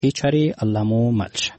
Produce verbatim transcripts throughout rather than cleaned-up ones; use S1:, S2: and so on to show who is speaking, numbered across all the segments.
S1: ایچاری اللامو ملش.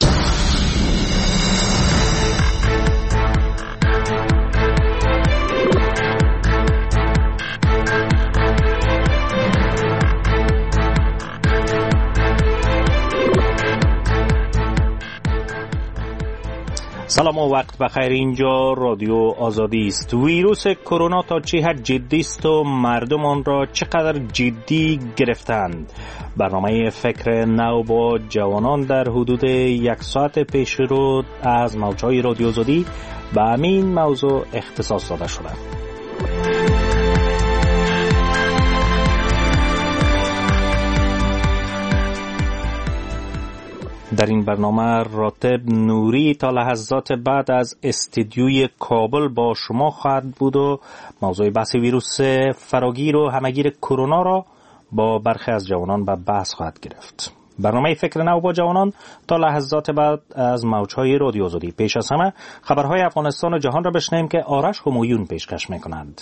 S2: سلام و وقت بخیر. اینجا رادیو آزادی است. ویروس کرونا تا چه حد جدی است و مردم آن را چقدر جدی گرفتند. برنامه فکر نو با جوانان در حدود یک ساعت پیش رو از موجهای رادیو آزادی به همین موضوع اختصاص داده شده. در این برنامه راتب نوری تا لحظات بعد از استدیوی کابل با شما خواهد بود و موضوع بحث ویروس فراگیر و همگیر کرونا را با برخی از جوانان به بحث خواهد گرفت. برنامه فکر نو با جوانان تا لحظات بعد از موجهای رادیو آزادی. پیش از همه خبرهای افغانستان و جهان را بشنویم که آرش همایون پیشکش می‌کنند.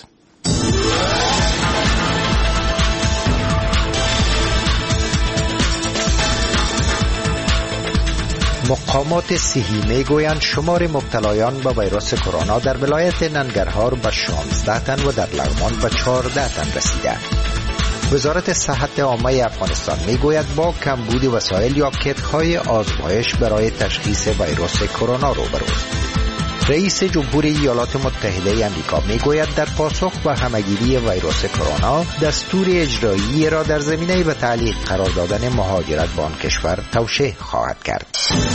S3: مقامات صحی میگویند شمار مبتلایان به ویروس کرونا در ولایت ننگرهار به شانزده تن و در لغمان به چهارده تن رسیده. وزارت صحت عامه افغانستان میگوید با کمبود وسایل یا کیت‌های آزمایش برای تشخیص ویروس کرونا روبروست. رئیس جمهور ایالات متحده آمریکا میگوید در پاسخ به همهگیری ویروس کرونا دستور اجرایی را در زمینه به تعلیق قرار دادن مهاجرت به آن کشور توشیح خواهد کرد.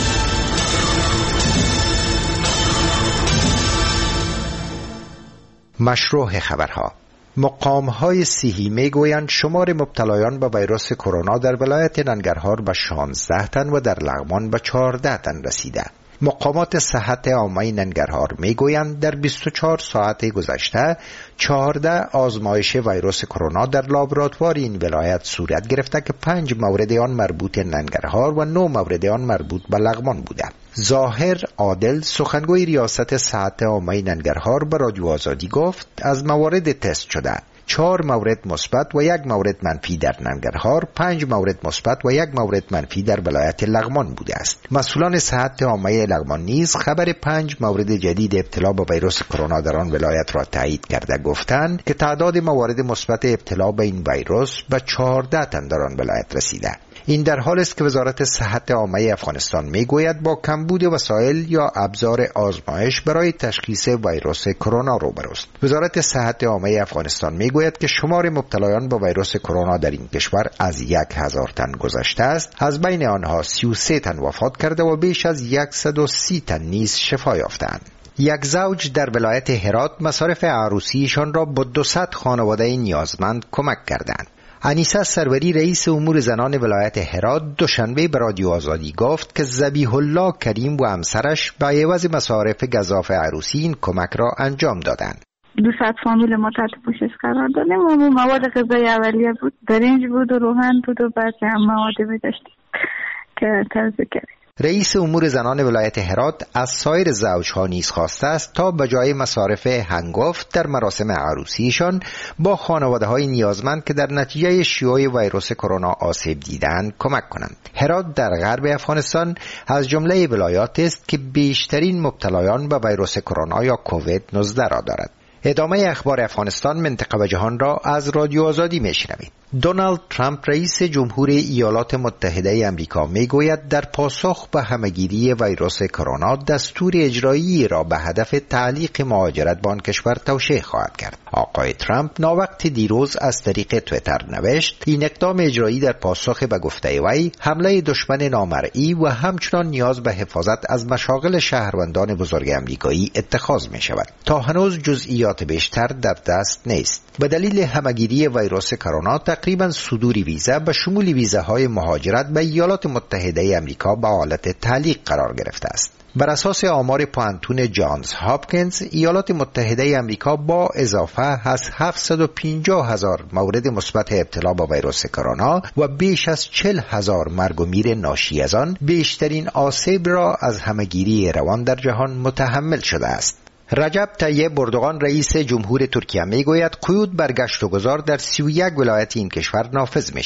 S3: مشروع خبرها. مقام‌های صحی میگویند شمار مبتلایان به ویروس کرونا در ولایت ننگرهار به شانزده تن و در لغمان به چهارده تن رسیده. مقامات صحت عامه ننگرهار میگویند در بیست و چهار ساعت گذشته چهارده آزمایش ویروس کرونا در لابراتوار این ولایت صورت گرفته که پنج مورد آن مربوط ننگرهار و نه مورد آن مربوط به لغمان بوده. ظاهر عادل سخنگوی ریاست صحت عامه ننگرهار به رادیو آزادی گفت از موارد تست شده چهار مورد مثبت و یک مورد منفی در ننگرهار، پنج مورد مثبت و یک مورد منفی در ولایت لغمان بوده است. مسئولان صحت عامه لغمان نیز خبر پنج مورد جدید ابتلا به ویروس کرونا در آن ولایت را تایید کرده گفتند که تعداد موارد مثبت ابتلا به این ویروس به چهارده تن در آن ولایت رسیده. این در حال است که وزارت صحت عامه افغانستان میگوید با کمبود وسایل یا ابزار آزمایش برای تشخیص ویروس کرونا روبروست. وزارت صحت عامه افغانستان میگوید که شمار مبتلایان با ویروس کرونا در این کشور از یک هزار تن گذشته است. از بین آنها سی و سه تن وفات کرده و بیش از صد و سی تن نیز شفا یافتند. یک زوج در ولایت هرات مصارف عروسیشان را با دویست خانواده نیازمند کمک کردند. انیسه سروری رئیس امور زنان ولایت هرات دوشنبه به رادیو آزادی گفت که ذبیح الله کریم و همسرش به عوض مصارف گزاف عروسی این کمک را انجام دادند.
S4: دویست فامیل ما تحت پوشش قرار دادیم و مواد غذایی اولیه بود، برنج بود و روغن بود و بعضی هم مواد داشتیم که توزیع کردیم.
S3: رئیس امور زنان ولایت هرات از سایر زوجها نیز خواسته است تا به جای مصارف هنگفت در مراسم عروسیشان با خانواده‌های نیازمند که در نتیجه شیوع ویروس کرونا آسیب دیدند کمک کنند. هرات در غرب افغانستان از جمله ولایات است که بیشترین مبتلایان به ویروس کرونا یا کووید نوزده را دارد. ادامه اخبار افغانستان، منطقه و جهان را از رادیو آزادی میشنوید. دونالد ترامپ رئیس جمهور ایالات متحده آمریکا میگوید در پاسخ به همهگیری ویروس کرونا دستور اجرایی را به هدف تعلیق مهاجرت به آن کشور توشیح خواهد کرد. آقای ترامپ ناوقت دیروز از طریق توییتر نوشت این اقدام اجرایی در پاسخ به گفته وی حمله دشمن نامرئی و همچنان نیاز به حفاظت از مشاغل شهروندان بزرگ آمریکایی اتخاذ می شود. تا هنوز جزئیات بیشتر در دست نیست. به دلیل همهگیری ویروس کرونا تقریبا صدور ویزا به شمول ویزاهای مهاجرت به ایالات متحده آمریکا به حالت تعلیق قرار گرفته است. بر اساس آمار پوانتون جانز هاپکینز، ایالات متحده آمریکا با اضافه از هفتصد و پنجاه هزار مورد مثبت ابتلا با ویروس کرونا و بیش از چهل هزار مرگ و میر ناشی از آن بیشترین آسیب را از همهگیری روان در جهان متحمل شده است. رجب طیب اردوغان رئیس جمهور ترکیه میگوید قیود بر گشت و گذار در سی و یک ولایت این کشور نافذ می شود.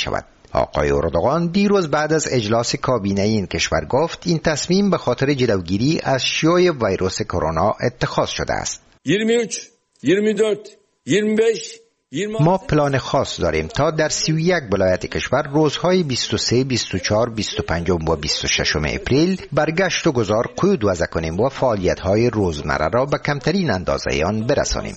S3: آقای اردوغان دیروز بعد از اجلاس کابینه این کشور گفت این تصمیم به خاطر جلوگیری از شیوع ویروس کرونا اتخاذ شده است.
S5: بیست و سه، بیست و چهار، بیست و پنج
S3: ما پلان خاص داریم تا در سی و یک ولایت کشور روزهای بیست و سه، بیست و چهار، بیست و پنج و بیست و شش اپریل برگشت و گذار قید وضع کنیم و فعالیت‌های روزمره را به کمترین اندازه آن برسانیم.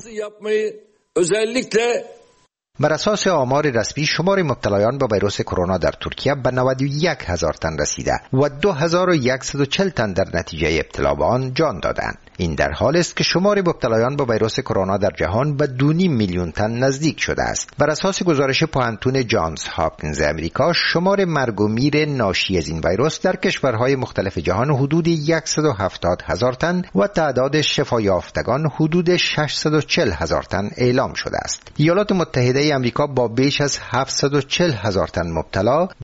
S3: بر اساس آمار رسمی شمار مبتلایان به ویروس کرونا در ترکیه به نود و یک هزار تن رسیده و دو هزار و صد و چهل تن در نتیجه ابتلا به آن جان دادند. این در حال است که شمار مبتلایان به ویروس کرونا در جهان به دو و نیم میلیون تن نزدیک شده است. بر اساس گزارش پوهنتون جانز هاپکینز امریکا، شمار مرگ و میر ناشی از این ویروس در کشورهای مختلف جهان حدود صد و هفتاد هزار تن و تعداد شفا یافتگان حدود ششصد و چهل هزار تن اعلام شده است. ایالات متحده امریکا با بیش از هفتصد و چهل هزار تن مبتلا